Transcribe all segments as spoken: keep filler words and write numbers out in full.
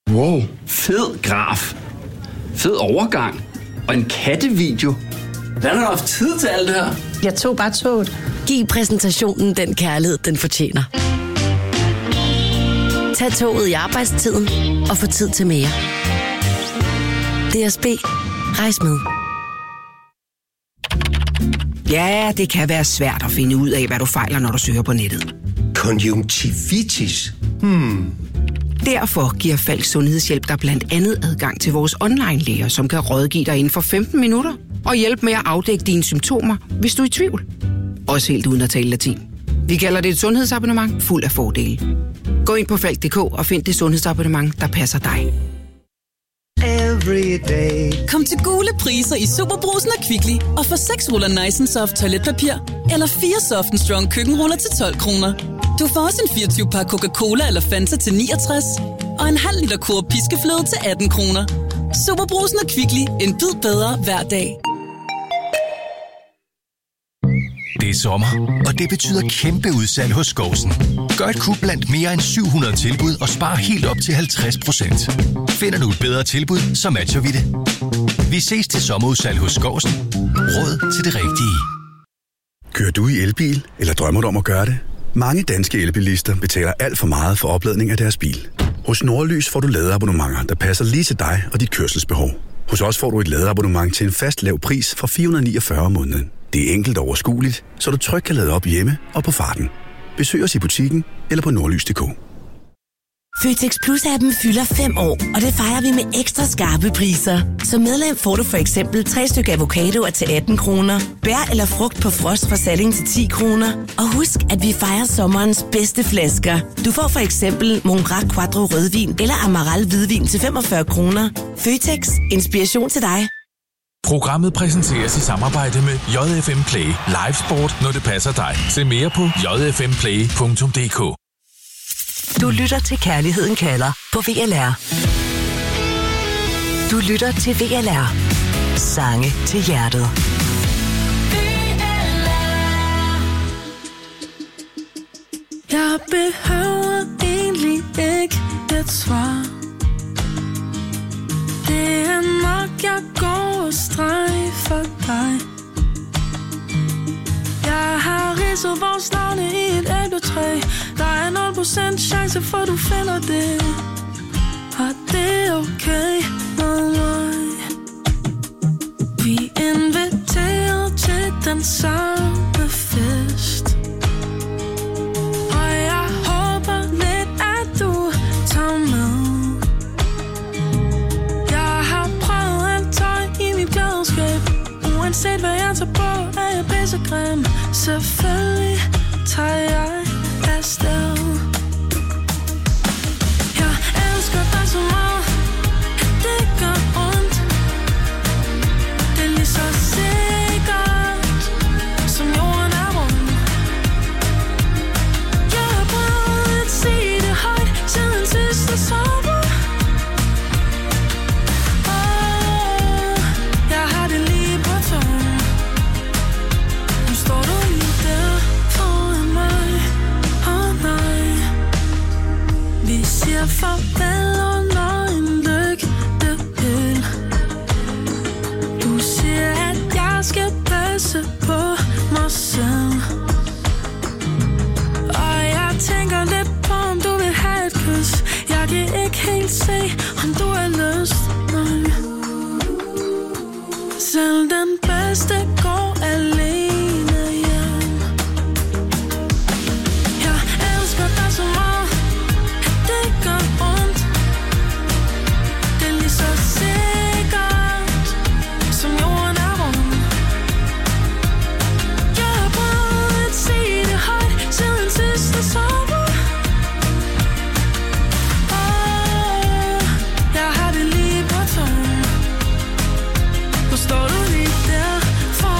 Wow, fed graf. Fed overgang. Og en kattevideo. Hvordan har du haft tid til alt det her? Jeg tog bare toget. Giv præsentationen den kærlighed, den fortjener. Tag toget i arbejdstiden og få tid til mere. D S B. Rejs med. Ja, det kan være svært at finde ud af, hvad du fejler, når du søger på nettet. Konjunktivitis? Hmm. Derfor giver Falk Sundhedshjælp dig blandt andet adgang til vores online-læger, som kan rådgive dig inden for femten minutter og hjælpe med at afdække dine symptomer, hvis du er i tvivl. Også helt uden at tale latin. Vi kalder det et sundhedsabonnement fuld af fordele. Gå ind på falk punktum d k og find det sundhedsabonnement, der passer dig. Kom til gule priser i Superbrugsen og Kvickly og få seks ruller Nice and Soft toiletpapir eller fire Soft and Strong køkkenruller til tolv kroner. Du får også en fireogtyve pakke Coca-Cola eller Fanta til niogtres og en halv liter kur piskefløde til atten kroner. Superbrugsen og Kvickly. En bid bedre hver dag. Det er sommer, og det betyder kæmpe udsalg hos Skovsen. Gør et kub blandt mere end syv hundrede tilbud og spar helt op til halvtreds procent. Finder du et bedre tilbud, så matcher vi det. Vi ses til sommerudsalg hos Skovsen. Råd til det rigtige. Kører du i elbil, eller drømmer du om at gøre det? Mange danske elbilister betaler alt for meget for opladning af deres bil. Hos Nordlys får du ladeabonnementer, der passer lige til dig og dit kørselsbehov. Hos os får du et ladeabonnement til en fast lav pris fra fire hundrede og niogfyrre om måneden. Det er enkelt og overskueligt, så du trygt kan lade op hjemme og på farten. Besøg os i butikken eller på nordlys punktum d k. Føtex Plus-appen fylder fem år, og det fejrer vi med ekstra skarpe priser. Som medlem får du for eksempel tre stykker avocado til atten kroner, bær eller frugt på frost fra Salling til ti kroner. Og husk, at vi fejrer sommerens bedste flasker. Du får for eksempel Mongrac Quattro rødvin eller Amaral hvidvin til femogfyrre kroner. Føtex. Inspiration til dig. Programmet præsenteres i samarbejde med J F M Play. Live sport, når det passer dig. Se mere på j f m play punktum d k. Du lytter til Kærligheden kalder på V L R. Du lytter til V L R. Sange til hjertet. Jeg behøver egentlig ikke et svar. Det er nok, jeg går og streg for dig. Jeg har ridset vores navne i et æbletræ. Der er nul procent chance for, du finder det. Og det er okay med mig. Vi er inviteret til den samme fest. Og jeg håber lidt, at du tager med. Jeg har prøvet alt tøj i mit klædeskab. Uanset hvad jeg tager på, er jeg pissegrim. Selvfølgelig tager jeg afsted. Jeg elsker dig så meget, at det gør ondt. Det er lige så sikkert, som jorden er rund. Jeg har prøvet at sige det højt siden sidste sommer. Åh, jeg har det lige på tungen. Nu står du lige der foran mig. Åh nej. Vi siger farvel under en lygtepæl. Du siger, at jeg skal passe på mig selv. Og jeg tænker lidt på, om du vil have et kys. Jeg kan ikke helt se, om du har lyst. Nej. Selv den bedste går alene hjem. Jeg elsker dig så meget, at det gør ondt. Det er lige så sikkert, som jorden er rund. Jeg har prøvet at sige det højt siden sidste sommer. Åh, jeg har det lige på tungen. Nu står du lige der for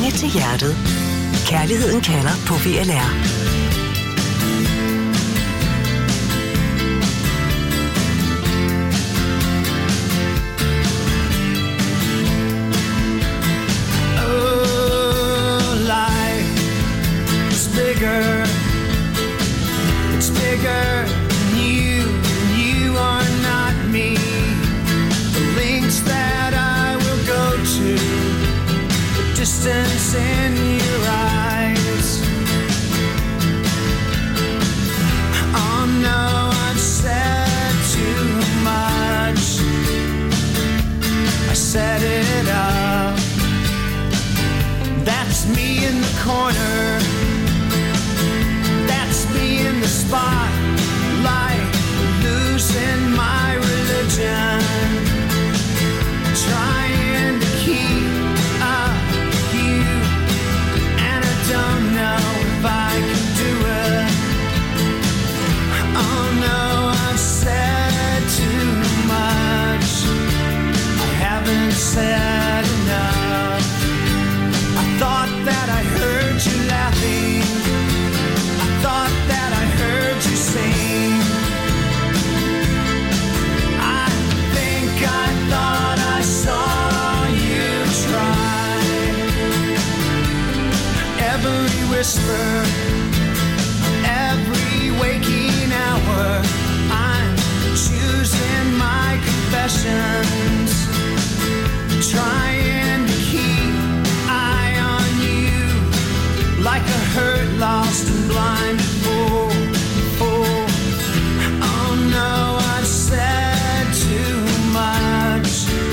Penge til hjertet. Kærligheden kalder på V L R. Bigger, it's bigger than you, and you are not me. The links that I will go to, the distance in your eyes. Oh no, I've said too much. I set it up. That's me in the corner. In the spotlight, losing my religion, trying to keep up with you, and I don't know if I can do it. Oh no, I've said too much. I haven't said enough. I thought that I heard you laughing. Thought that I heard you sing. I think I thought I saw you try. Every whisper, every waking hour, I'm choosing my confessions, trying to keep eye on you, like a hurt, lost and blind fool, fool. Oh no, I've said too much.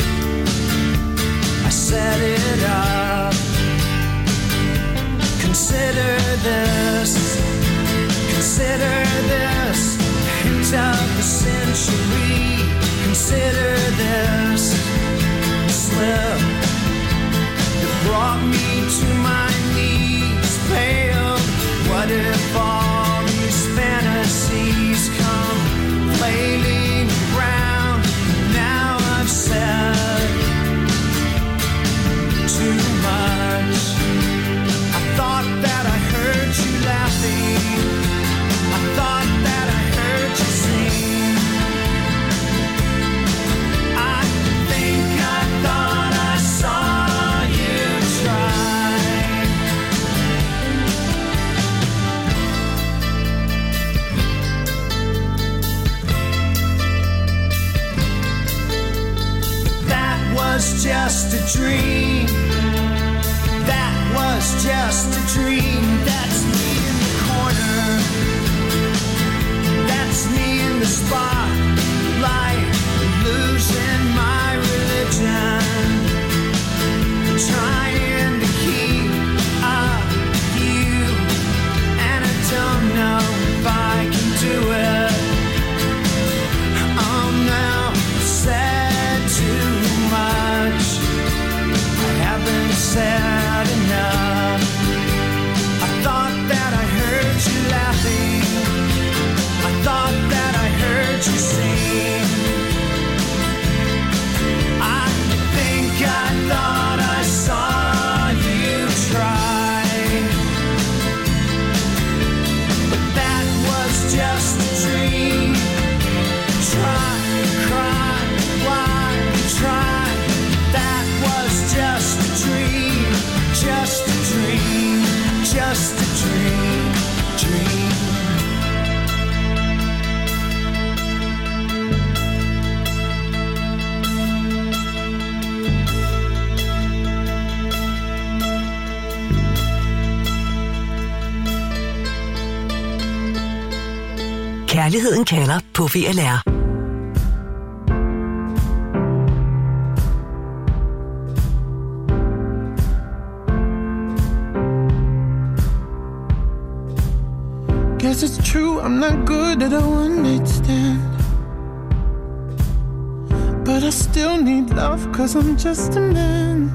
I set it up. Consider this, consider this, hint of the century. Consider this slip that brought me to my knees, pale. What if all these fantasies come flailing around? Now I've said too much. I thought that I heard you laughing. I thought that I heard you sing. I think I thought I saw you try. Was just a dream. That was just a dream. That's me in the corner. That's me in the spotlight, losing my religion, trying to keep up with you, and I don't know if I can do it. Oh no, said too much. I haven't said enough. I thought that I heard you laughing. I thought that I heard you sing. I think I thought I saw you try. But that was just a dream. Try, cry, why try? That was just a dream, just a dream, just a dream, dream. Kærligheden kalder på V L R. Guess it's true, I'm not good at a one-night stand, but I still need love, cause I'm just a man.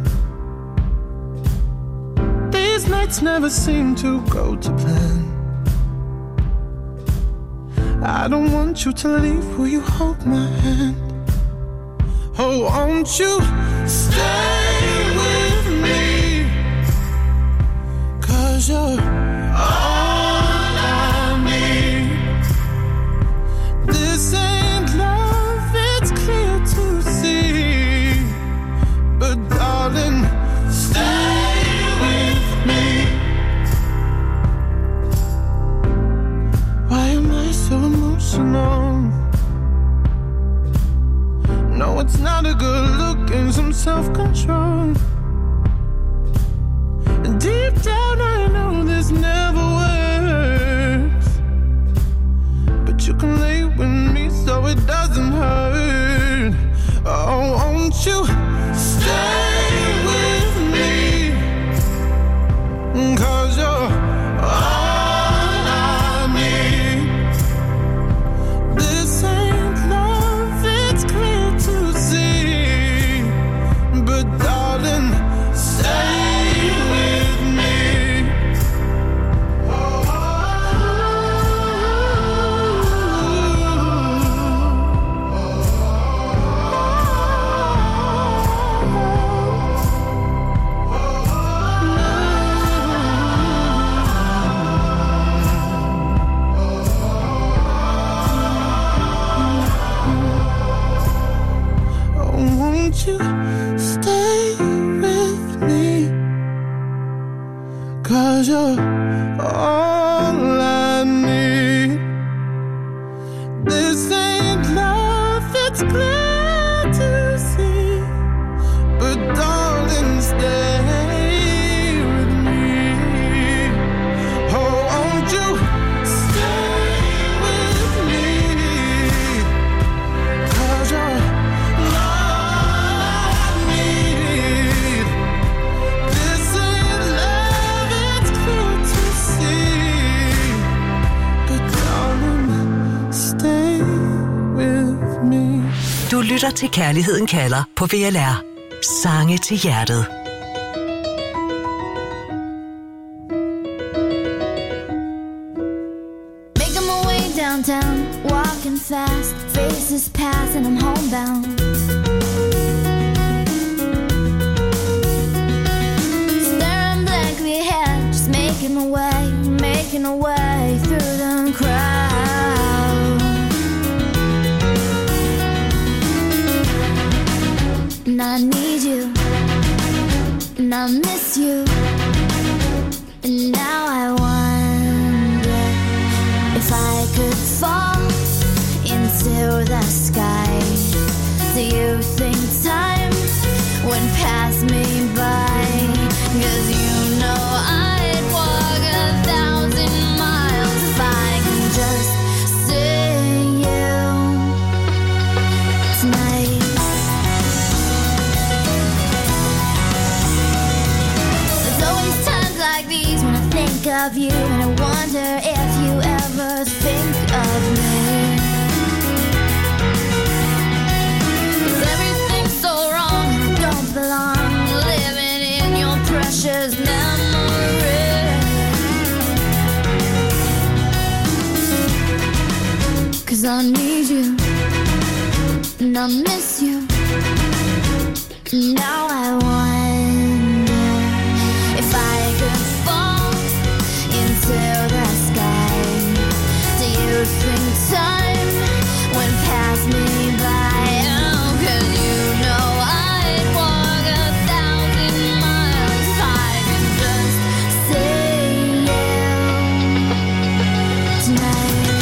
These nights never seem to go to plan. I don't want you to leave, will you hold my hand? Oh, won't you stay with me? 'cause you're all I need. This ain't love, it's clear to see. But darling, stay with me. Why am I so emotional? No, it's not a good look and some self-control. And deep down I know this never works, but you can lay with me so it doesn't hurt. Oh, won't you stay with me? 'Cause you're all I need. This ain't love, it's clear to see. But darling, stay with me. Oh, won't you stay with me? 'Cause you're all I need. This ain't love, it's clear to see. But darling, stay with me. Oh, won't you stay with me? 'Cause you're all I need. This ain't love, it's clear to see. But darling, stay with me. Du lytter til Kærligheden kalder på V L R. Sange til hjertet. Making my way downtown, walking fast, faces pass and I'm homebound. Staring blankly ahead, just making my way, making my way through the crowd. And I need you, and I miss you, and now I wonder if I could fall into the sky. Do you think time would pass me by? 'Cause you know I'd walk a thousand miles if I could just see you tonight. There's always times like these when I think of you, and I wonder if you ever think of me. 'Cause everything's so wrong and I don't belong, living in your precious memory. 'Cause I need you, and I miss you, and now I wonder if I could fall into the sky. Do you think time would pass me by? Oh, 'cause you know I'd walk a thousand miles if I could just see you tonight.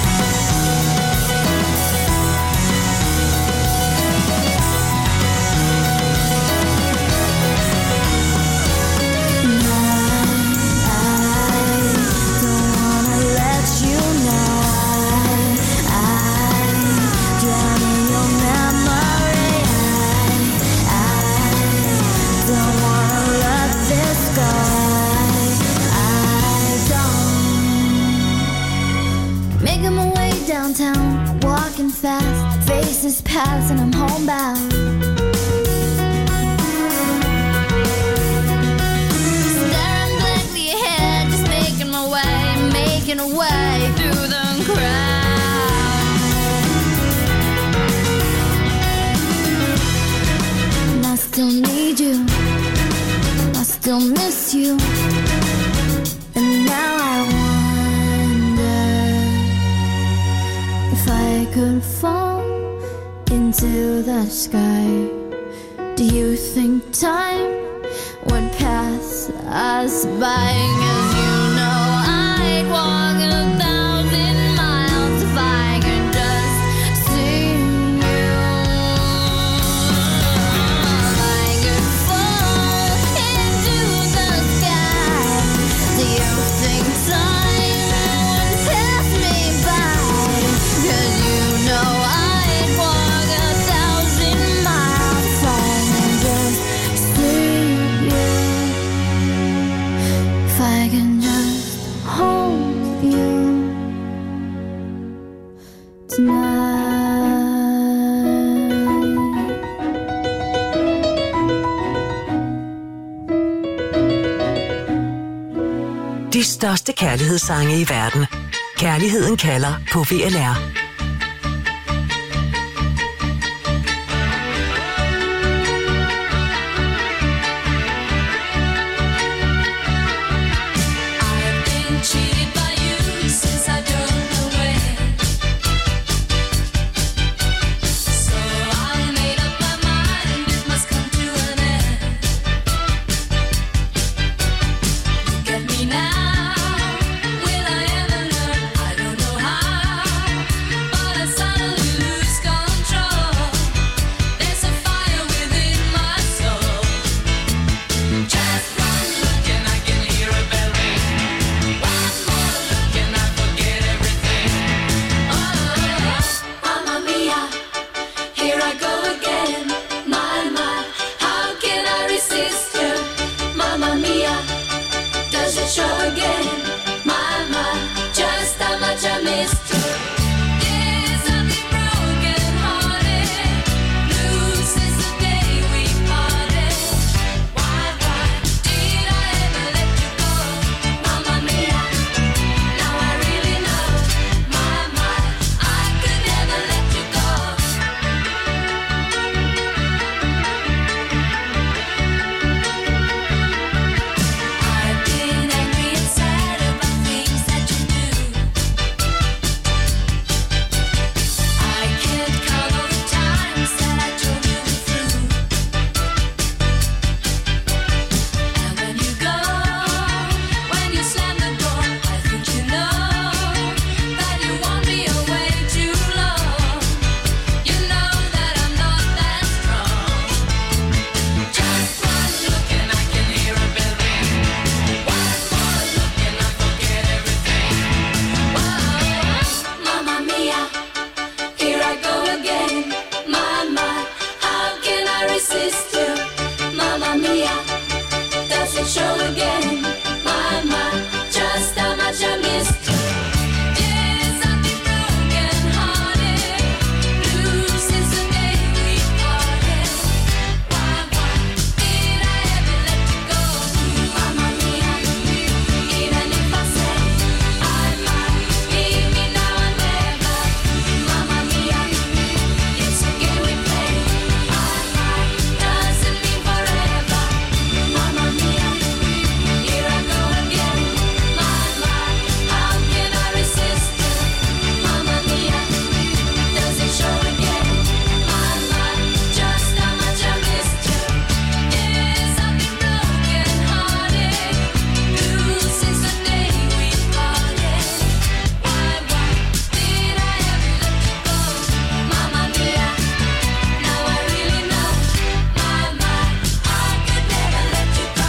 Making my way downtown, walking fast, faces pass and I'm homebound. Staring blankly ahead, just making my way, making a way through the crowd. And I still need you, I still miss you, If I could fall into the sky, do you think time would pass us by? 'Cause you know I'd walk a thousand miles if I could just see you. If I could fall into the sky, do you think time would pass me by? 'Cause you know I'd walk a thousand miles if I could just see you. If I can just hold you tonight. De største kærlighedssange i verden. Kærligheden kalder på V L R. Cheated by you since I don't know when. So I made up my mind it must come to an end. Look at me now, will I ever learn? I don't know how, but I suddenly lose control. There's a fire within my soul. Just one look and I can hear a bell ring. Mamma mia, here I go again. My, my, how can I resist you? Mamma mia, does it show again? My, my, just how much I missed you. Yes, I've been broken hearted, blue since the day we parted. Why, why did I ever let you go? Mamma mia, now I really know. My, my, I could never let you go. I've been angry and sad about things that you do. I can't count all the times that I told you the truth. And when you go, when you slam the door, I think you know that you won't be away too long. You know that I'm not that strong. Just one look and I can hear a bell ring. One more look and I forget everything. Whoa, Mamma mia, here I go again. My, my, how can I resist you? Mamma mia, does it show again? My, my, just how much I missed you. Yes, I've been broken hearted, blue since the day we parted. Why, why did I ever let you go? Mamma mia, even if I say I might, leave me now or never. Mamma mia, it's a game we play. I might, doesn't mean forever. Mamma mia, here I go again. My, my, how can I resist you? Mamma mia, does it show again? My, my, just how much I missed you. Yes, I've been broken hearted, blue since the day we parted. Why, why did I ever let you go? Mamma mia, now I really know. My, my, I could never let you go.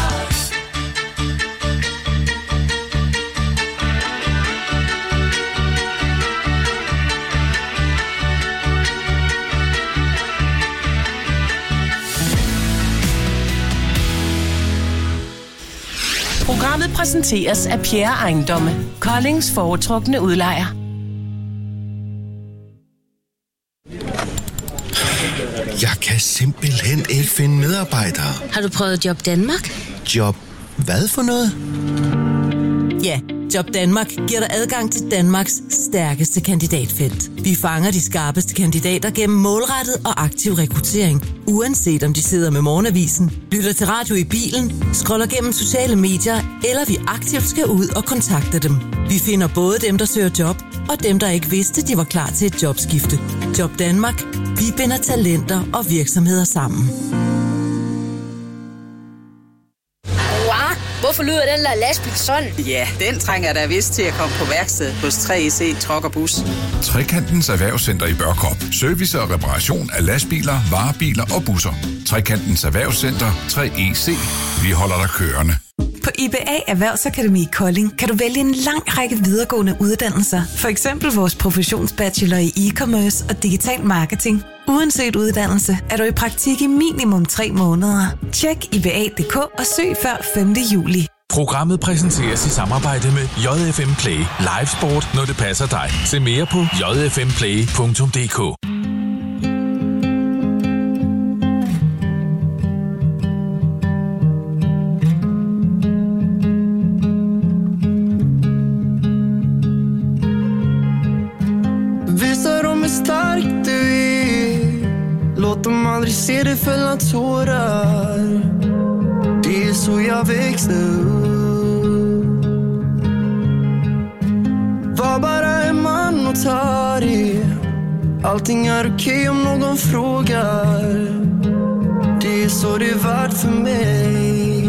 Programmet præsenteres af Pierre Ejendomme, Koldings foretrukne udlejer. Jeg kan simpelthen ikke finde medarbejdere. Har du prøvet Job Danmark? Job hvad for noget? Ja, Job Danmark giver dig adgang til Danmarks stærkeste kandidatfelt. Vi fanger de skarpeste kandidater gennem målrettet og aktiv rekruttering, uanset om de sidder med morgenavisen, lytter til radio i bilen, scroller gennem sociale medier, eller vi aktivt skal ud og kontakte dem. Vi finder både dem, der søger job, og dem, der ikke vidste, de var klar til et jobskifte. Job Danmark. Vi binder talenter og virksomheder sammen. Hvorfor lyder den der lastbil sådan? Ja, den trænger der vist til at komme på værksted hos tre C Truck og Bus. Trekantens Erhvervscenter i Børkop. Service og reparation af lastbiler, varebiler og busser. Trekantens Erhvervscenter tre E C. Vi holder dig kørende. På I B A Erhvervsakademi Kolding kan du vælge en lang række videregående uddannelser. For eksempel vores professionsbachelor i e-commerce og digital marketing. Uanset uddannelse er du i praktik i minimum tre måneder. Tjek I B A punktum d k og søg før femte juli. Programmet præsenteres i samarbejde med J F M Play. Live sport, når det passer dig. Se mere på j f m play punktum d k. Visa dem hur stark du är. Låt dem aldrig se dig fälla tårar. Det är så jag växte upp. Var bara en man och ta det. Allting är okej om någon frågar. Det är så det är värt för mig.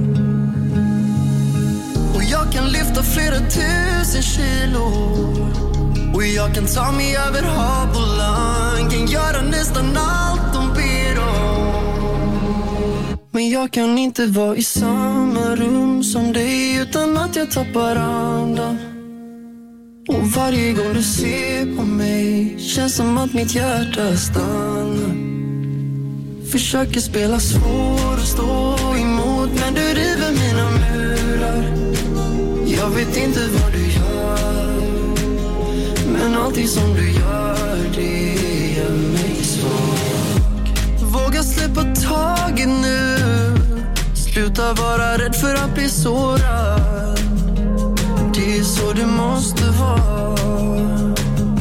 Och jag kan lyfta flera tusen kilo. Och jag kan ta mig över hav och land. Kan göra nästan allt de ber om. Men jag kan inte vara i samma rum som dig utan att jag tappar andan. Och varje gång du ser på mig känns som att mitt hjärta stannar. Försöker spela svår och stå emot, men du river mina murar. Jag vet inte vad du gör, men allting som du gör, det gör mig svag. Våga släppa taget nu. Sluta vara rädd för att bli sårad. Det är så det måste vara.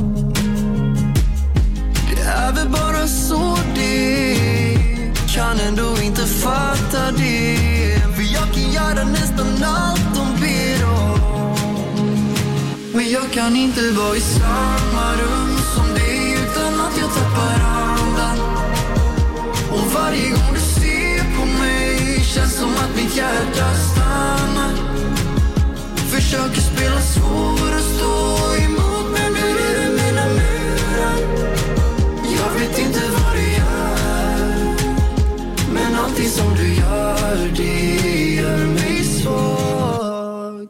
Det är väl bara så det kan ändå inte fatta det. För jag kan göra nästan allt de ber om. Men jag kan inte vara i samma rum som dig utan att jag tappar andan. Och varje gång du ser på mig känns som att mitt hjärta stannar. Försöker spela svår och stå emot, men nu är det mina murar. Jag vet inte vad du gör, men allting som du gör, det gör mig svag.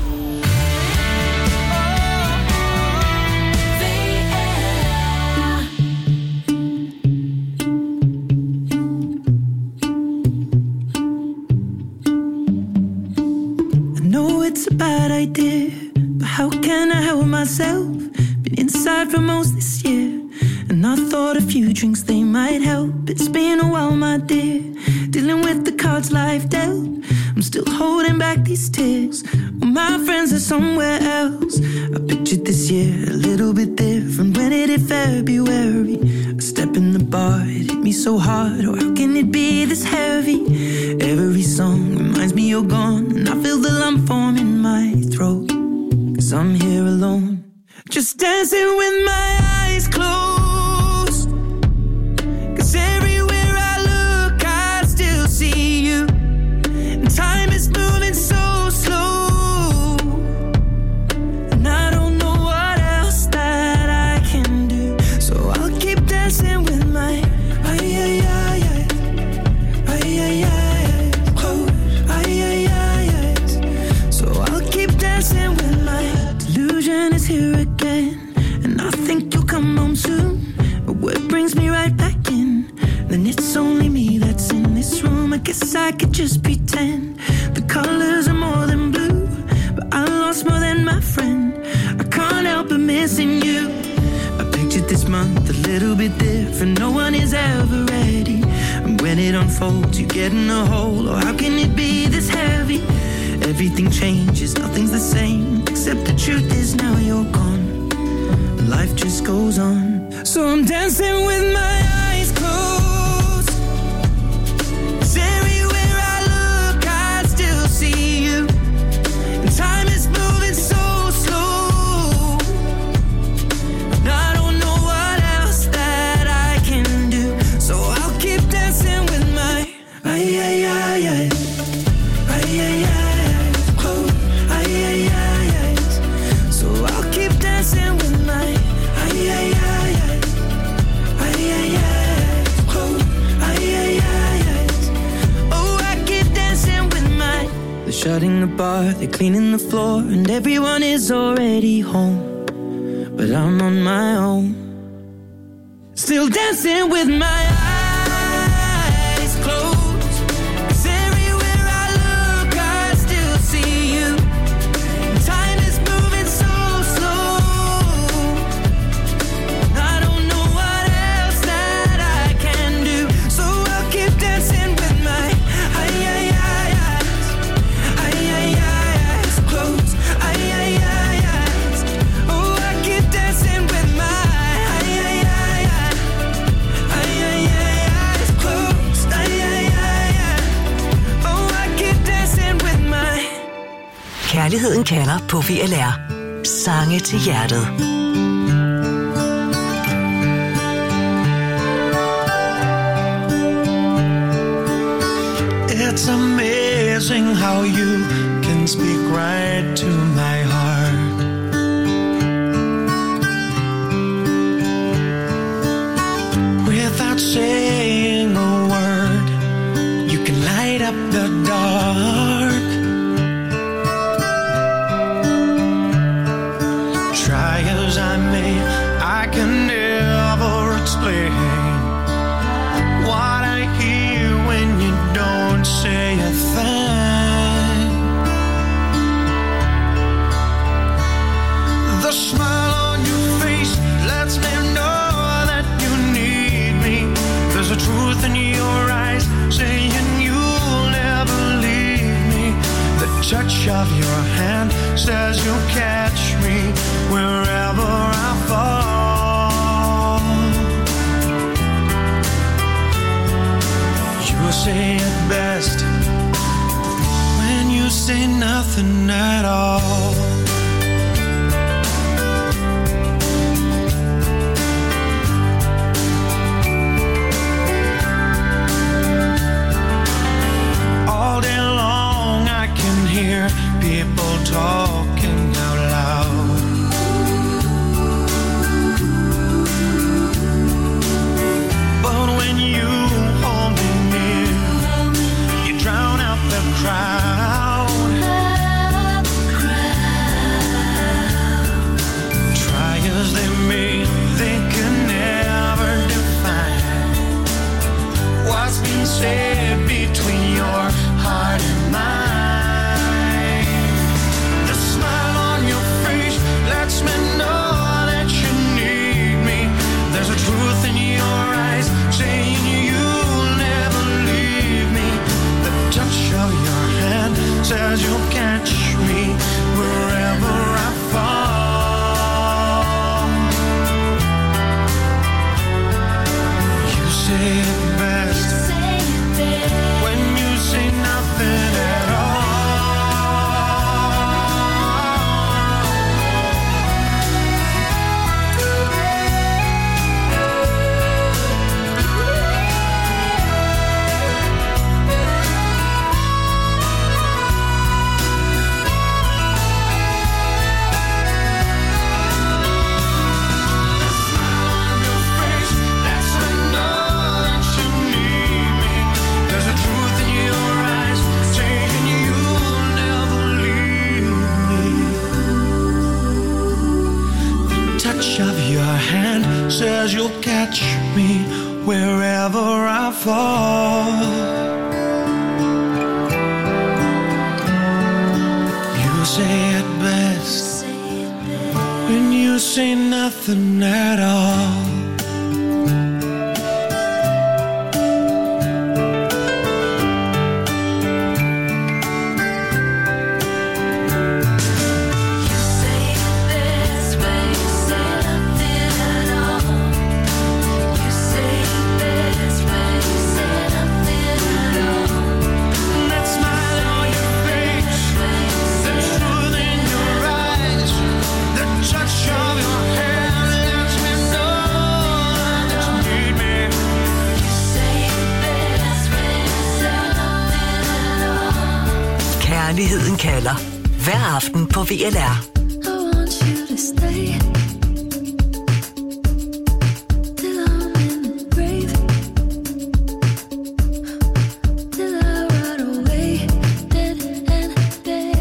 It's a bad idea, but how can I help myself? Been inside for most this year, and I thought a few drinks they might help. It's been a while, my dear, dealing with the cards life dealt. I'm still holding back these tears. Well, my friends are somewhere else. I pictured this year a little bit different. When it hit February, a step in the bar, it hit me so hard. Or how can it be this heavy? Every song reminds me you're gone, and I feel the lump form in my throat. Cause I'm here alone, just dancing with my eyes closed. Cause everywhere I look I still see you. And time is moving so slow, and I don't know what else that I can do. So I'll keep dancing with my ay ay ay ay ay ay ay close ay ay ay ay. So I'll keep dancing with my delusion is here again, and I think you'll come home soon. But what brings me right back in? Then it's only me that's in this room. I guess I could just pretend the colors are more than blue, but I lost more than my friend. I can't help but missing you. I pictured this month a little bit different. No one is ever ready, and when it unfolds you get in a hole. Or how can it be this heavy? Everything changes, nothing's the same, except the truth is now you're gone. Life just goes on. So I'm dancing with my eyes closed. 'Cause everywhere I look I still see you. And time is moving so slow. in the bar, they're cleaning the floor, and everyone is already home. But I'm on my own, still dancing with my eyes closed. 'Cause everywhere I look, I still see you. Time is moving so slow. I don't know what else that I can do, so I'll keep dancing with my eyes, eyes closed, eyes. Oh, I keep dancing with my eyes closed, oh, I keep dancing with my. Kærligheden kalder på V L R. Sange til hjertet. It's amazing how you can speak right to my heart. Without saying a word, you can light up the dark. Try as I may, I can never explain what I hear when you don't say a thing. The smile on your face lets me know that you need me. There's a truth in your eyes saying you'll never leave me. The touch of your hand says you'll catch me wherever I fall. You say it best when you say nothing at all. All day long I can hear people talking out loud. But when you hold me near, you drown out the crowd. Try as they may, they can never define what's been said between your heart and mine. The smile on your face lets me know that you need me. There's a truth in your eyes saying you'll never leave me. The touch of your hand says you'll catch me wherever I fall. You say it best when you say nothing at all. Of your hand says you'll catch me wherever I fall. You say it best when you say nothing at all. Kærligheden kalder. Hver aften på V L R. Till I rot away, dead and dead.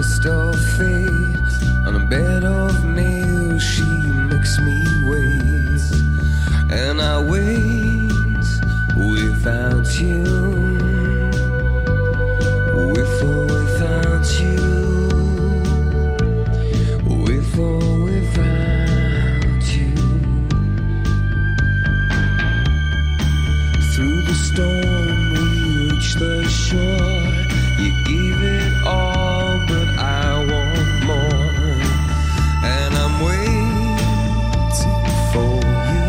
twist of fate. On a bed of nails she makes me wait. And I wait without you. With or without you. With or without you. Through the storm we reach the shore. You gave it all, but I want more. And I'm waiting for you.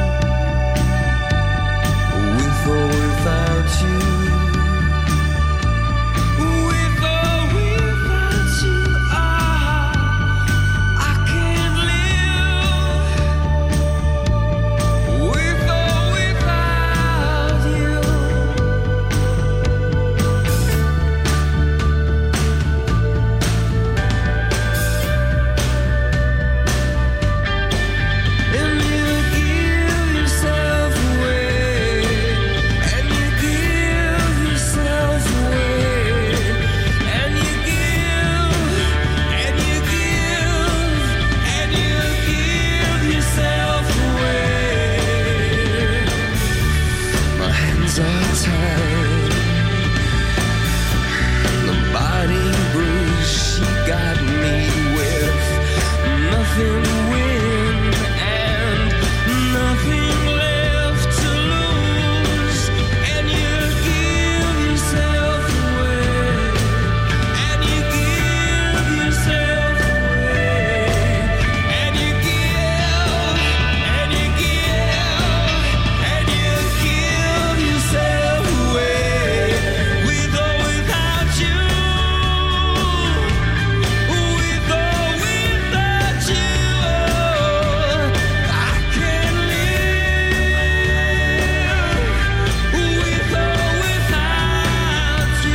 With or without you. With or without you. Ah, I can't live. With or without you. And you give yourself away. And you give yourself away. And you give, and you give, and you give yourself away. My hands are tied. The body bruise she got me with. Nothing to win and nothing left to lose. And you give yourself away. And you give yourself away. And you give, and you give, and you give yourself away. With or without you. With or without you. I can't live. With or without you.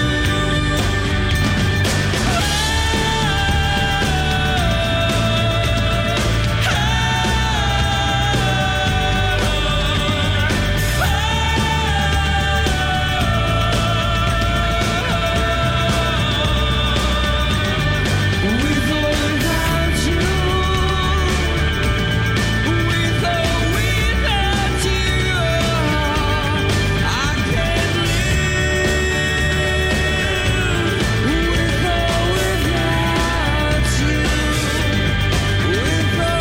With or without you. With or without you. I can't live. With or without you. With or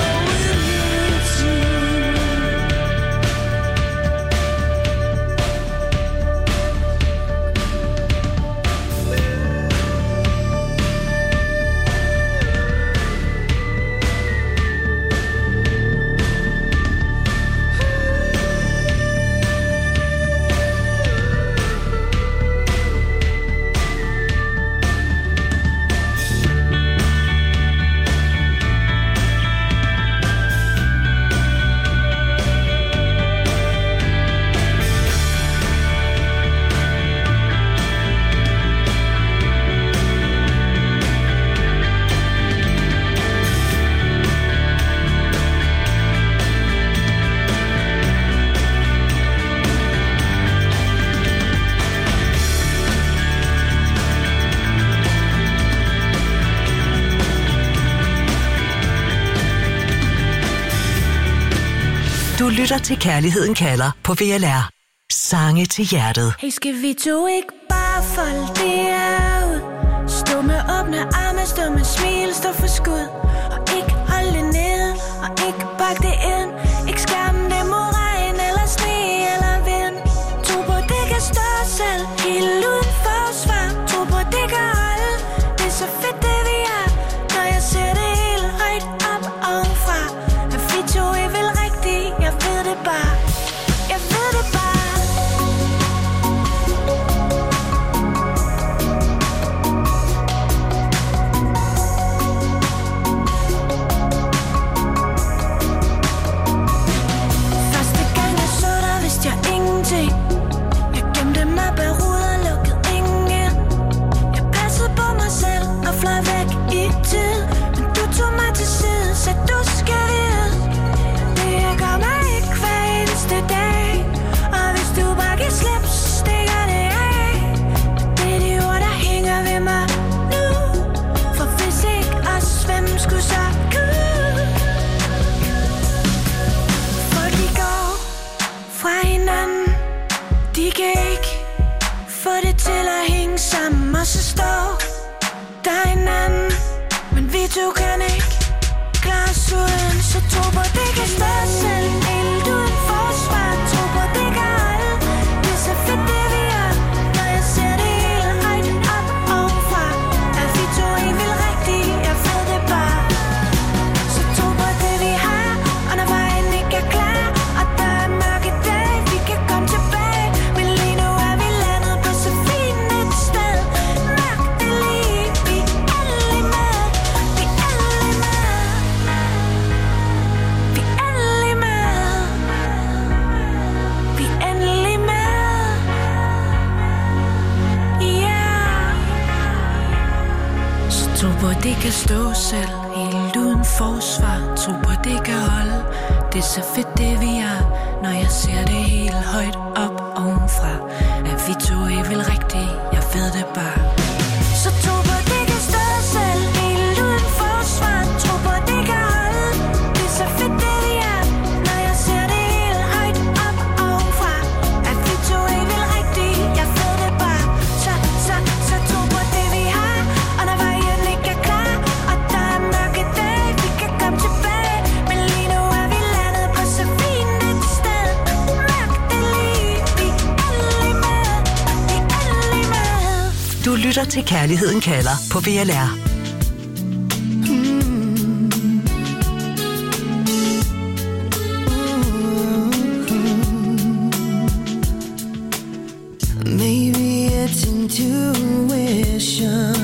Du lytter til Kærligheden kalder på V L R. Sange til hjertet. Hey, skal vi to ikke bare folde det her ud? Stå med åbne arme, stå med smil, stå for skud. Og ikke holde det nede, og ikke bakke det ind. Ikke skærme det mod regn, eller sne, eller vind. Tro på, det kan stå selv, helt uden forsvar. Tro på, det kan holde, det er så fedt det vi er. Når jeg ser det helt højt op ovenfra. At vi to er vel rigtigt, jeg ved det bare. Jeg ved det bare. Første gang jeg så dig, vidste jeg ingenting. Jeg gemte mig bag ruder, lukkede ingen ind. Jeg passede på mig selv og fløj væk i tid. Men du tog mig til side, så du skal vide. Det her gør mig ikke hver eneste dag. Og hvis du bare kan slippe, så stikker det af. Det er de ord, der hænger ved mig nu. to kan ikke klare os uden. Så tro på, det kan stå selv. Helt uden forsvar. Tro på, det kan holde. Det er så fedt, det vi er. Når jeg ser det hele højt op ovenfra. At vi to er vildt rigtige. Jeg ved det bare. Så tro på det vi har. Og når vejen ikke er klar, og der er mørke dage, vi kan komme tilbage. Men lige nu er vi landet på så fint et sted. Mørkt det lige, vi er endelig med. Vi er endelig med. Vi er endelig med. Vi er endelig med. Yeah. Så tro på, det kan stå selv. Helt uden forsvar. Tro på, det kan holde. Det er så fedt, det vi er. Når jeg ser det helt højt op ovenfra. At vi to er vel rigtige. Jeg ved det bare. Så tro på, det kan stå selv. Helt uden forsvar. Tro på, det kan holde. Det er så fedt, det vi er. Når jeg ser det helt højt op ovenfra. At vi to er vel rigtige. Jeg ved det bare. Så, så, så tro på det vi har. Og når vejen ikke er klar, og der er mørke dage, vi kan komme tilbage. Men lige nu er vi landet på så fint et sted. Mørkt det lige, vi er endelig med. Vi er endelig med. Du lytter til Kærligheden kalder på V L R. Maybe it's intuition,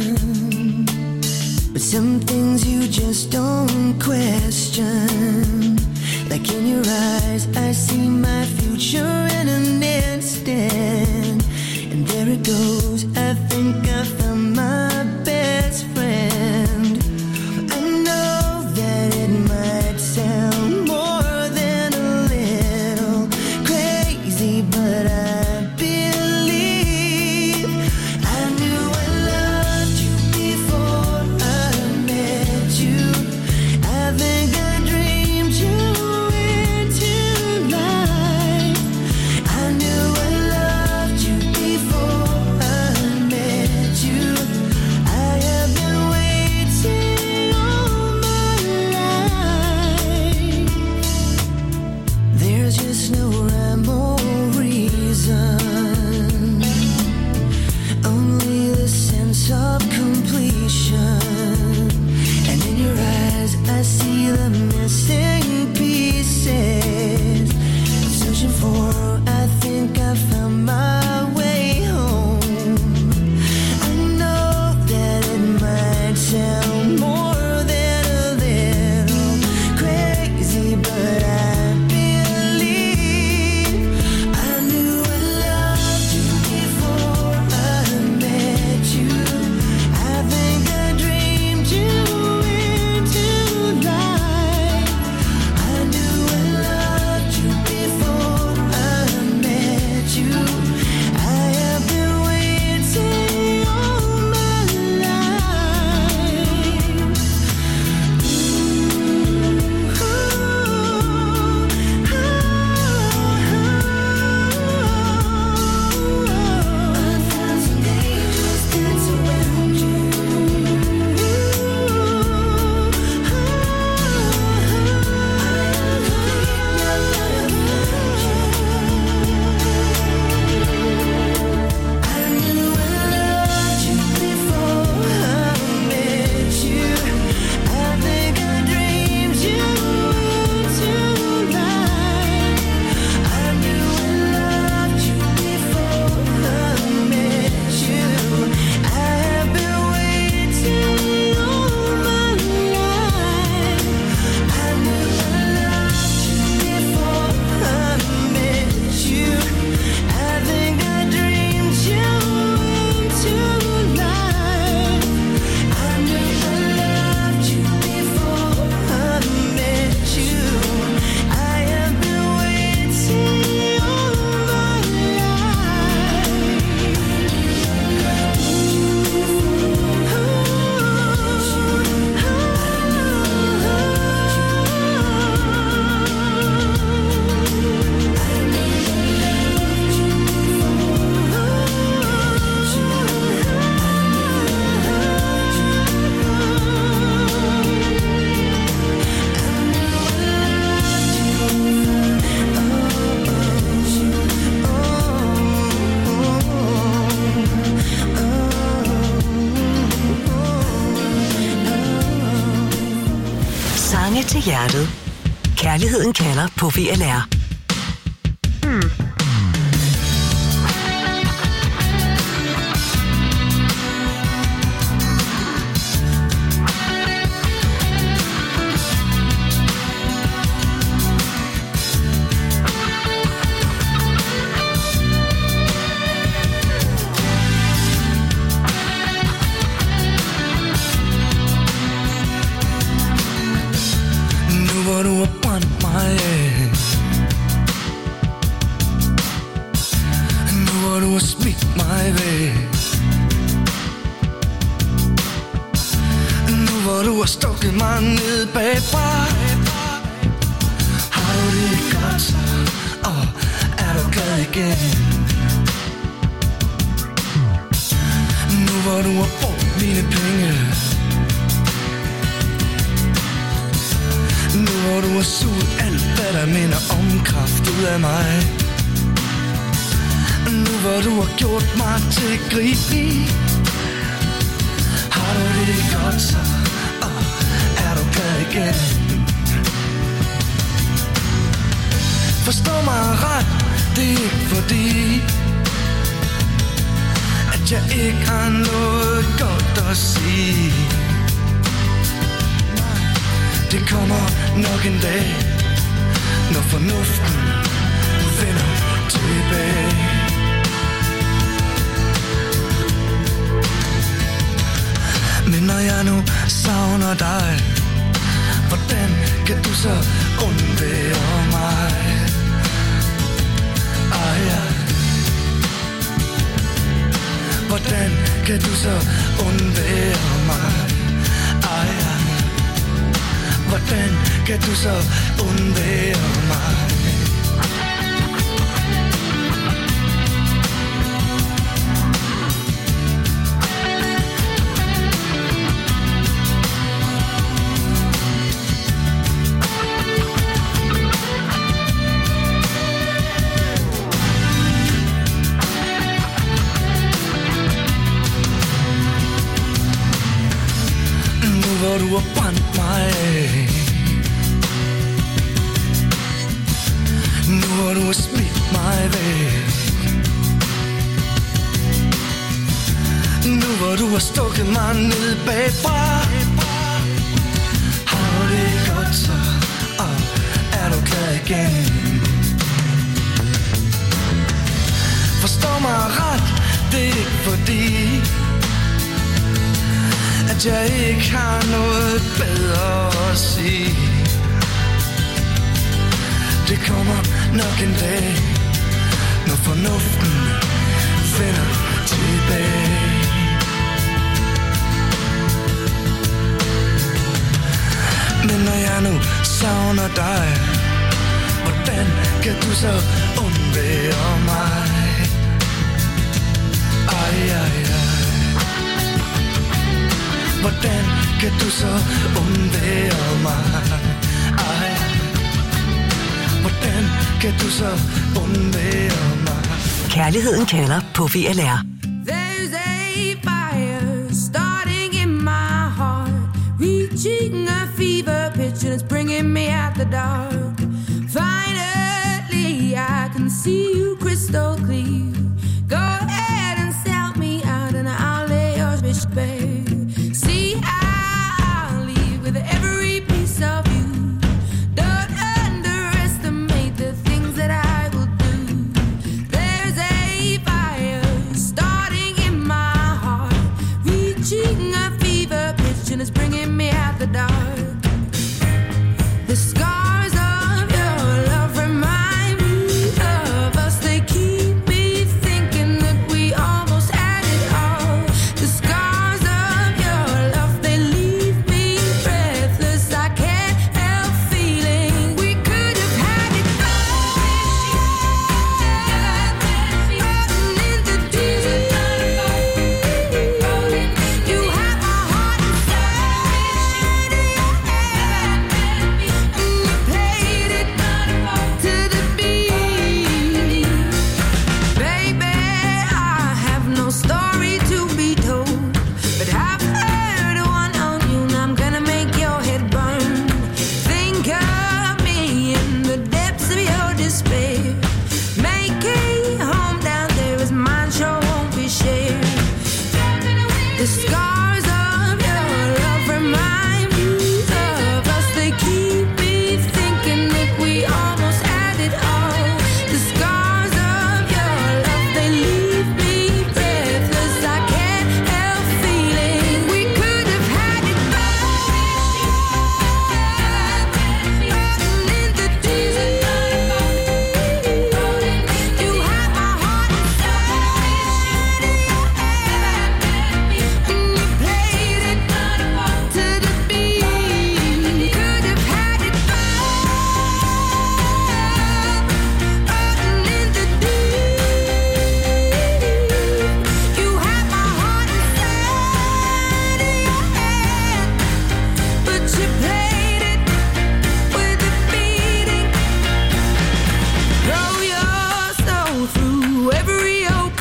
but some things you just don't question. Like in your eyes, I see my future in an instant. And there it goes, I think I found my best friend. I know that it might sound more than a little crazy, but I believe I knew I loved you before I met you. I think I dreamed you into life. I knew I loved you before I met you. I have been waiting all my life. There's just no rhyme or reason, only the sense of completion. And in your eyes I see the missing pieces I'm searching for. I think I found my way home. I know that it might sound more than a little crazy, but I believe I knew I loved you before I met you. I think I dreamed you into life. I knew I loved you before I met you. hjertet. Kærligheden kalder på V L R. Hmm. Hvor du har brændt mig af, nu hvor du har smidt mig væk, nu hvor du har stukket mig ned bagfra. Har du det godt så, og er du glad igen? Nu hvor du har brugt mine penge, nu hvor du har suget alt, hvad der minder om kraft ud af mig. Nu hvor du har gjort mig til grib i, har du det godt så, og er du glad igen? Forstå mig ret, det er ikke fordi, at jeg ikke har noget godt at sige. Det kommer nok en dag, når fornuften vender tilbage. Men når jeg nu savner dig, hvordan kan du så undvære mig? Ej, ja. Hvordan kan du så undvære mig? Ej, ja. Hvordan kan du så undvære mig? Nu hvor du har brændt mig af, nu hvor du har smidt mig væk, nu hvor du har stukket mig ned bagfra. Har du det godt så, og er du glad igen? Forstå mig ret, det er ikke fordi, at jeg ikke har noget bedre at sige. Det kommer nok en dag, når fornuften vender tilbage. Men når jeg nu savner dig, hvordan kan du så undvære mig? Ej, ej, ej. Hvordan kan du så undvære mig? Ej, hvordan kan du så undvære mig? Kærligheden kalder på V L R. There's a fire starting in my heart, reaching a fever pitch and it's bringing me out the dark. Finally I can see you crystal clear. Go ahead and sell me out and I'll lay your fish bare. See, I'll leave with every piece of you. Don't underestimate the things that I will do. There's a fire starting in my heart, reaching a fever pitch and it's bringing me out the dark. The scars of your love remind me of us. They keep me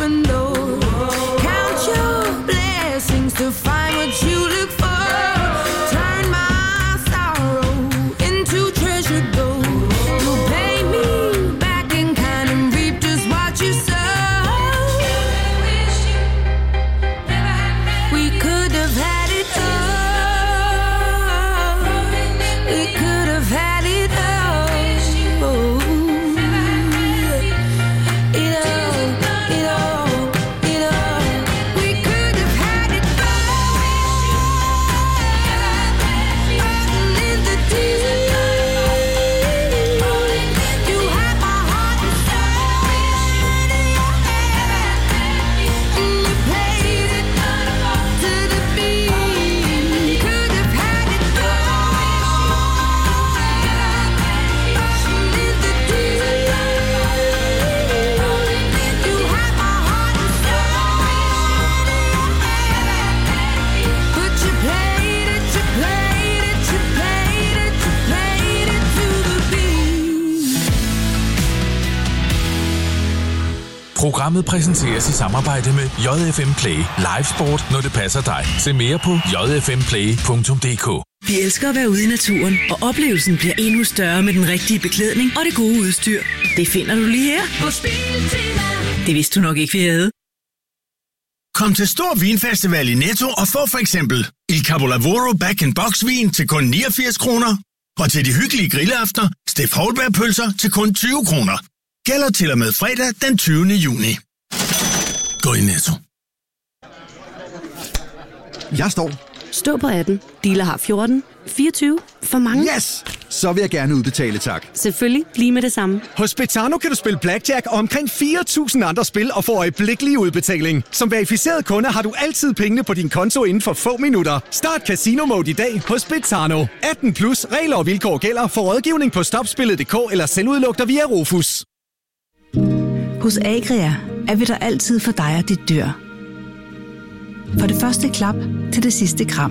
open door. Count your blessings to find what you look for. Turn my sorrow into treasure gold. You pay me back in kind and reap just what you sow. We could have had it all. We could have had it all. It all, it all, it all. We could have had it all. In the deep, you had my heart and soul, and you played it to the beat. Could have had it all. In the deep, you had my heart and soul, but you played it, you played it, you played it, you played it to the beat. Programmet præsenteres i samarbejde med J F M Play. Live sport, når det passer dig. Se mere på j f m play punktum d k. Vi elsker at være ude i naturen, og oplevelsen bliver endnu større med den rigtige beklædning og det gode udstyr. Det finder du lige her. Hos Biltema. Det vidste du nok ikke, vi havde. Kom til Stor Vinfestival i Netto og få for eksempel Il Capolavoro Back-in-Box vin til kun niogfirs kroner. Og til de hyggelige grillaftener, Steff Holberg-pølser til kun tyve kroner. Gælder til og med fredag den tyvende juni. Gå i Netto. Jeg står. Stå på atten. Dealer har fjorten. fireogtyve. For mange. Yes! Så vil jeg gerne udbetale, tak. Selvfølgelig. Lige med det samme. Hos Betano kan du spille blackjack og omkring fire tusind andre spil og få øjeblikkelig udbetaling. Som verificeret kunde har du altid pengene på din konto inden for få minutter. Start Casino Mode i dag hos Betano. atten plus. Regler og vilkår gælder. For rådgivning på stopspillet punktum d k eller selvudluk dig via Rofus. Hos Agria er vi der altid for dig og dit dyr. For det første klap til det sidste kram.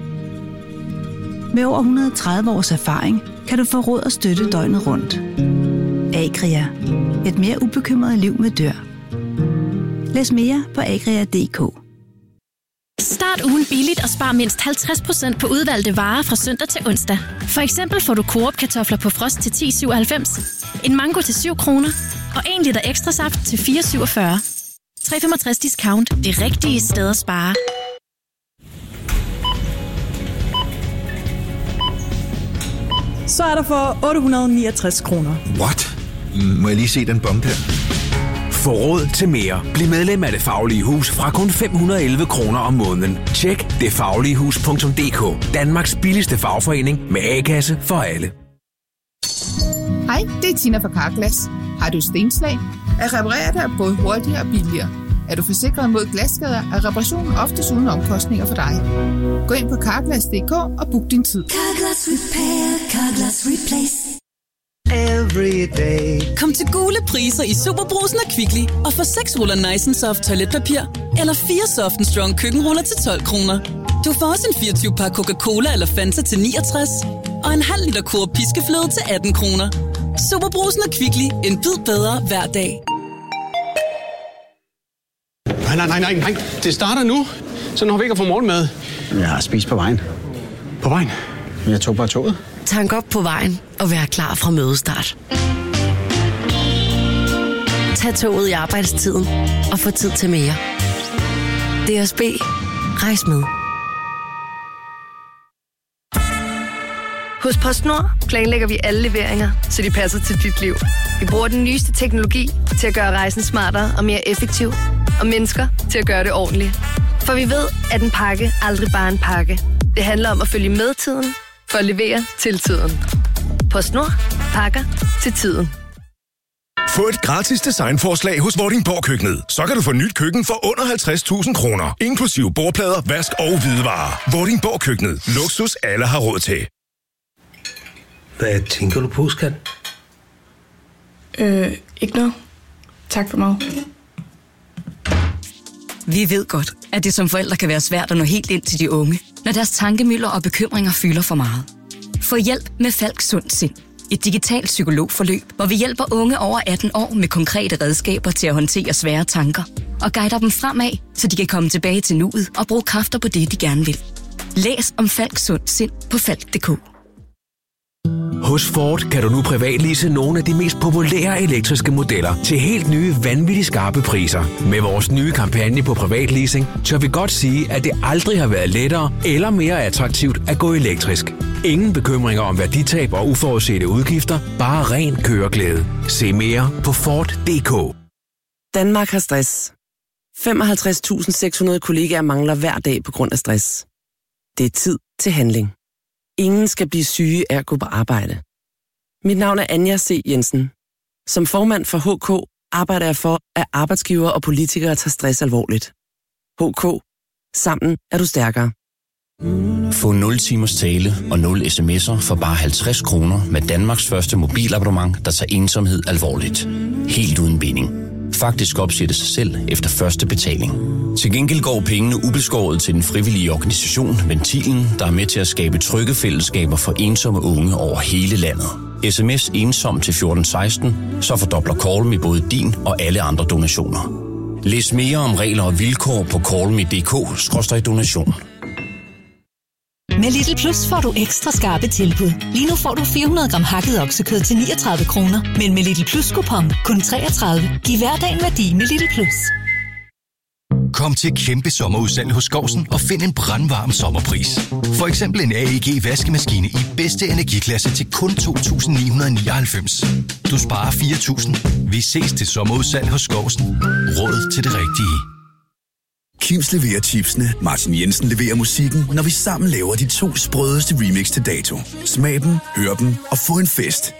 Med over et hundrede og tredive års erfaring kan du få råd og støtte døgnet rundt. Agria. Et mere ubekymret liv med dyr. Læs mere på agria punktum d k. Start ugen billigt og spar mindst halvtreds procent på udvalgte varer fra søndag til onsdag. For eksempel får du Coop kartofler på frost til ti syvoghalvfems, en mango til syv kroner og en liter ekstra saft til fire syvogfyrre. tre komma femogtres discount. Det rigtige sted at spare. Så er der for otte hundrede og niogtres kroner. What? Må jeg lige se den bombe her? Få råd til mere. Bliv medlem af Det Faglige Hus fra kun fem hundrede og elleve kroner om måneden. Tjek det faglige hus punktum d k. Danmarks billigste fagforening med A-kasse for alle. Hej, det er Tina fra Carglass. Har du stenslag? At reparere dig er både hurtigere og billigere. Er du forsikret mod glasskader, er reparationen oftest uden omkostninger for dig. Gå ind på carglass punktum d k og book din tid. Carglass Repair, Carglass Replace. Every day. Kom til gule priser i Superbrusen og Kvickly og få seks ruller Nice and Soft toiletpapir eller fire Soft and Strong køkkenruller til tolv kroner. Du får også en fireogtyve par Coca-Cola eller Fanta til niogtres og en halv liter Coop piskefløde til atten kroner. Superbrusen og Kvickly. En bid bedre hver dag. Nej, nej, nej, nej, nej. Det starter nu. Så når vi ikke har fået morgenmad. Jeg har spist på vejen. På vejen? Jeg tog bare toget. Tank op på vejen og vær klar fra mødestart. Tag toget i arbejdstiden og få tid til mere. D S B. Rejs med. Hos PostNord planlægger vi alle leveringer, så de passer til dit liv. Vi bruger den nyeste teknologi til at gøre rejsen smartere og mere effektiv, og mennesker til at gøre det ordentligt. For vi ved, at en pakke aldrig bare er en pakke. Det handler om at følge med tiden, for at levere til tiden. PostNord. Pakker til tiden. Få et gratis designforslag hos Vordingborg Køkkenet. Så kan du få nyt køkken for under halvtreds tusind kroner. Inklusive bordplader, vask og hvidevarer. Vordingborg Køkkenet. Luksus alle har råd til. Hvad tænker du på, skat? Øh, ikke noget. Tak for mig. Vi ved godt, at det som forældre kan være svært at nå helt ind til de unge, når deres tankemylder og bekymringer fylder for meget. Få hjælp med Falk Sund Sind. Et digitalt psykologforløb, hvor vi hjælper unge over atten år med konkrete redskaber til at håndtere svære tanker. Og guider dem fremad, så de kan komme tilbage til nuet og bruge kræfter på det, de gerne vil. Læs om Falk Sund Sind på falk punktum d k. Hos Ford kan du nu privatlease nogle af de mest populære elektriske modeller til helt nye, vanvittigt skarpe priser. Med vores nye kampagne på privatleasing, tør vi godt sige, at det aldrig har været lettere eller mere attraktivt at gå elektrisk. Ingen bekymringer om værditab og uforudsete udgifter, bare ren køreglæde. Se mere på Ford punktum d k. Danmark har stress. femoghalvtreds tusind seks hundrede kollegaer mangler hver dag på grund af stress. Det er tid til handling. Ingen skal blive syge af at gå på arbejde. Mit navn er Anja C. Jensen. Som formand for H K arbejder jeg for, at arbejdsgivere og politikere tager stress alvorligt. H K. Sammen er du stærkere. Få nul timers tale og nul sms'er for bare halvtreds kroner med Danmarks første mobilabonnement, der tager ensomhed alvorligt. Helt uden binding. Faktisk opsætter sig selv efter første betaling. Til gengæld går pengene ubeskåret til den frivillige organisation Ventilen, der er med til at skabe trygge fællesskaber for ensomme unge over hele landet. S M S ensom til fjorten seksten, så fordobler Call Me både din og alle andre donationer. Læs mere om regler og vilkår på call me punktum d k skråstreg donation. Med Lidl Plus får du ekstra skarpe tilbud. Lige nu får du fire hundrede gram hakket oksekød til niogtredive kroner. Men med Lidl Plus kupon kun treogtredive. Giv hverdagen værdi med Lidl Plus. Kom til kæmpe sommerudsalg hos Skovsen og find en brandvarm sommerpris. For eksempel en A E G vaskemaskine i bedste energiklasse til kun to tusind ni hundrede nioghalvfems. Du sparer fire tusind. Vi ses til sommerudsalg hos Skovsen. Råd til det rigtige. Kims leverer chipsene, Martin Jensen leverer musikken, når vi sammen laver de to sprødeste remix til dato. Smag dem, hør dem og få en fest.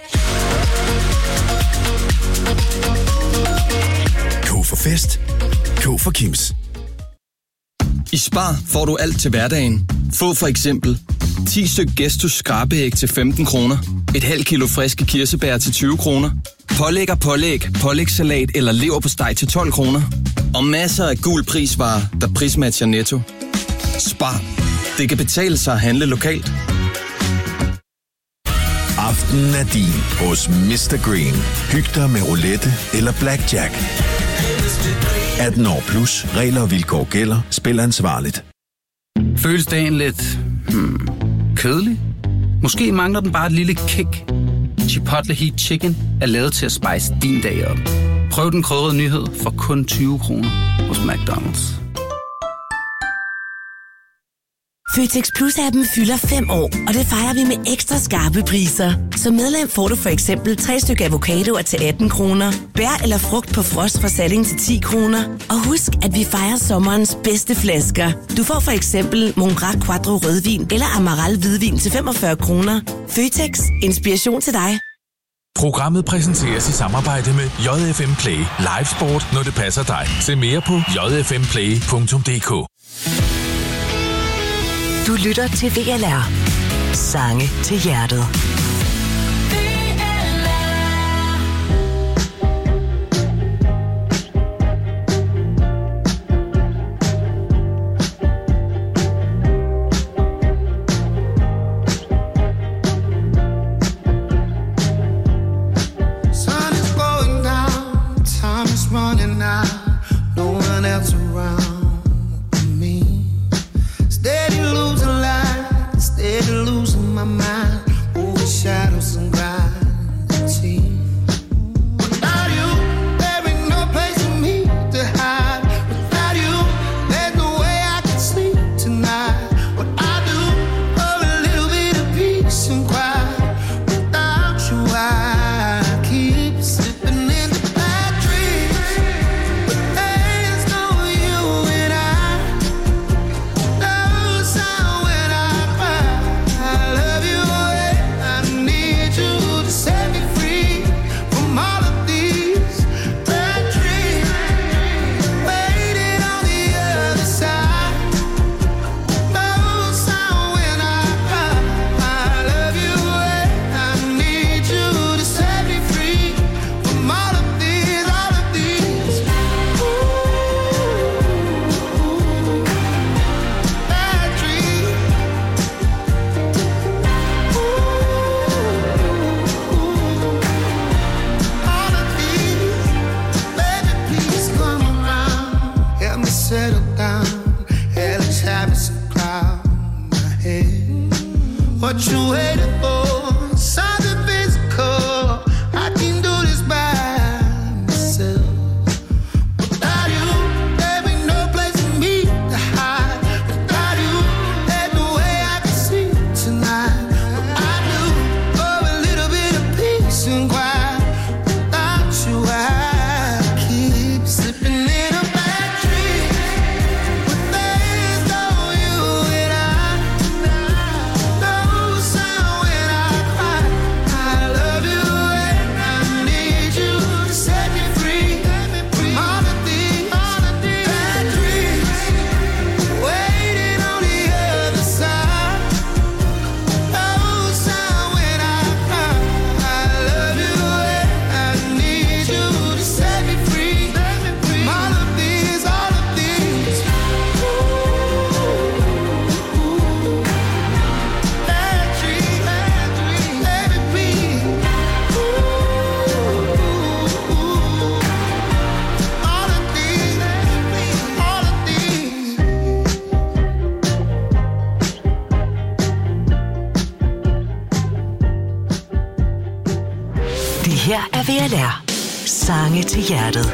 K for fest. K for Kims. I Spar får du alt til hverdagen. Få for eksempel ti styk Gestus skrabeæg til femten kroner, et halvt kilo friske kirsebær til tyve kroner, pålæg og pålæg, pålægssalat eller leverpostej til tolv kroner, og masser af gul prisvarer, der prismatcher Netto. Spar. Det kan betale sig at handle lokalt. Aftenen er din hos mister Green. Hyg dig med roulette eller blackjack. atten år plus. Regler og vilkår gælder. Spil ansvarligt. Føles dagen lidt hmm, kedelig? Måske mangler den bare et lille kick. Chipotle Heat Chicken er lavet til at spice din dag op. Prøv den krydrede nyhed for kun tyve kroner hos McDonald's. Føtex Plus-appen fylder fem år, og det fejrer vi med ekstra skarpe priser. Som medlem får du for eksempel tre stykker avocadoer til atten kroner, bær eller frugt på frost fra Salling til ti kroner. Og husk, at vi fejrer sommerens bedste flasker. Du får for eksempel Mongrac Quattro rødvin eller Amaral hvidvin til femogfyrre kroner. Føtex. Inspiration til dig. Programmet præsenteres i samarbejde med J F M Play. Live sport, når det passer dig. Se mere på j f m play punktum d k. Du lytter til V L R. Sange til hjertet. But V L R. Sange til hjertet.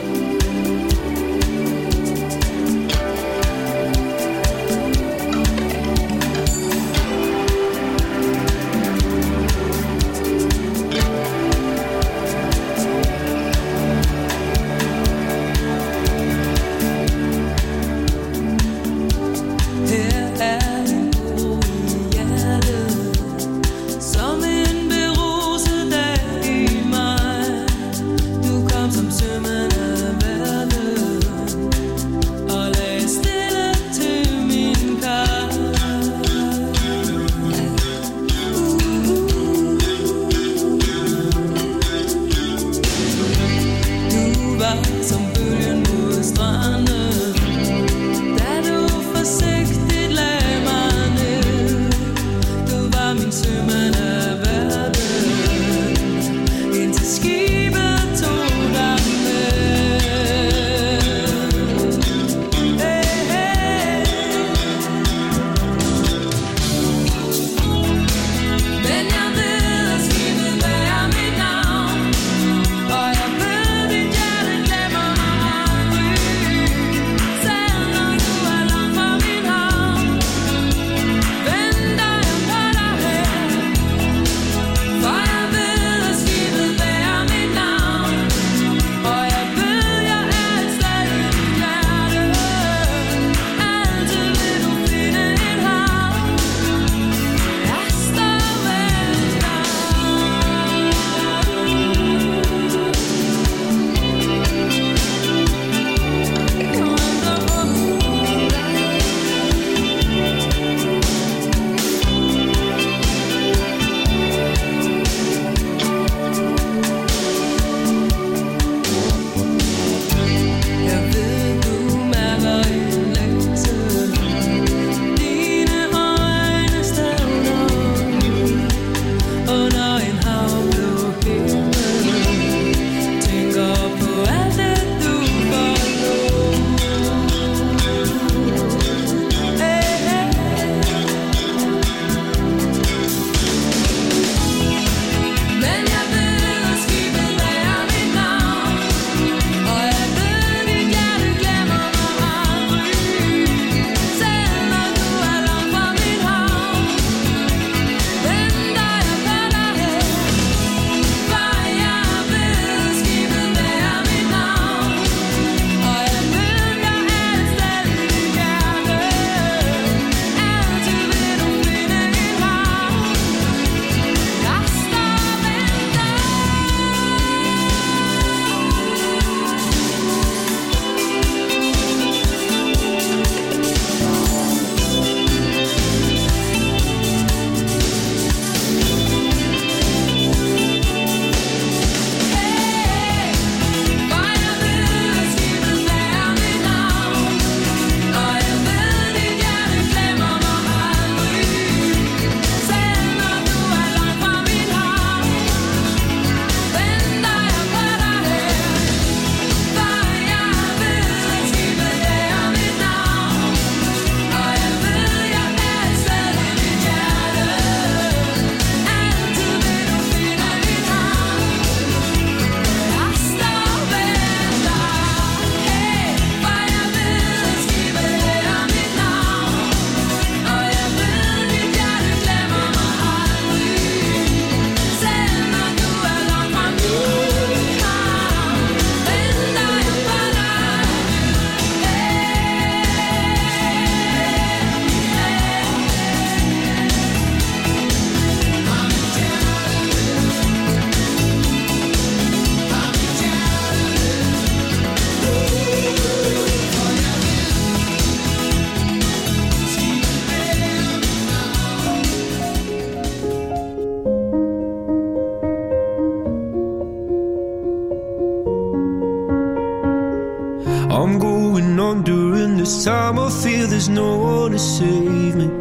I'm going on during this time. I feel there's no one to save me.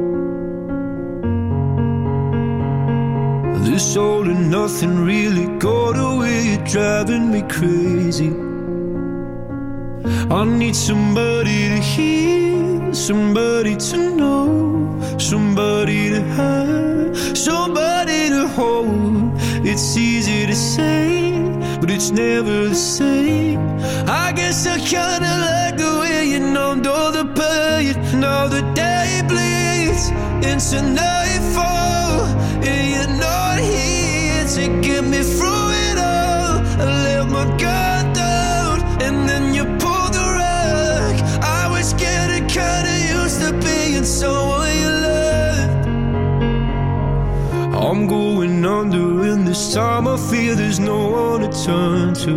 This all and nothing really got away. You're driving me crazy. I need somebody to hear, somebody to know, somebody to have, somebody to hold. It's easy to say, but it's never the same. I guess I kinda like the way you numbed all the pain. Now the day bleeds into nightfall, and you're not here to get me through it all. I let my guard down, and then you pulled the rug. I was getting kinda used to being someone you loved. I'm going under, and this time I feel there's no one to turn to.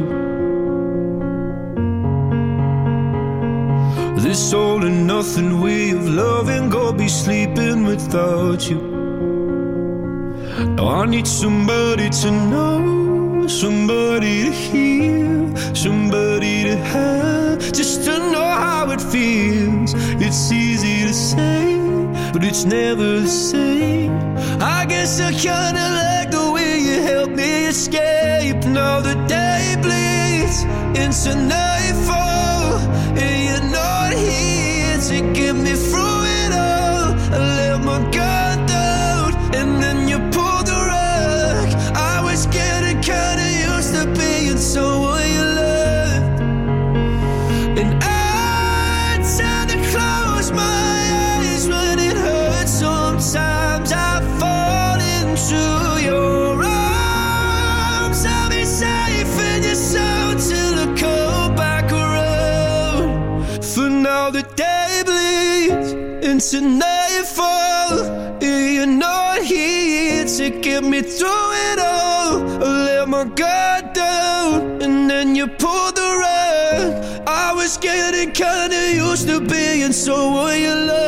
This all and nothing way of loving, go be sleeping without you. Now I need somebody to know, somebody to hear, somebody to have, just to know how it feels. It's easy to say, but it's never the same. I guess I kinda like the way you help me escape. Now the day bleeds into nightfall, and you're not here to get me through it all. I let my guard down, and then you pulled the rug. I was getting kinda used to being someone you loved, and I tend to close my eyes when it hurts. Sometimes I fall into your arms. I'll be safe in your soul till I come back around. For now the day bleeds into nightfall, and you're not here to get me through it all. I let my guard down, and then you pulled the rug. I was getting kinda used to being someone you love.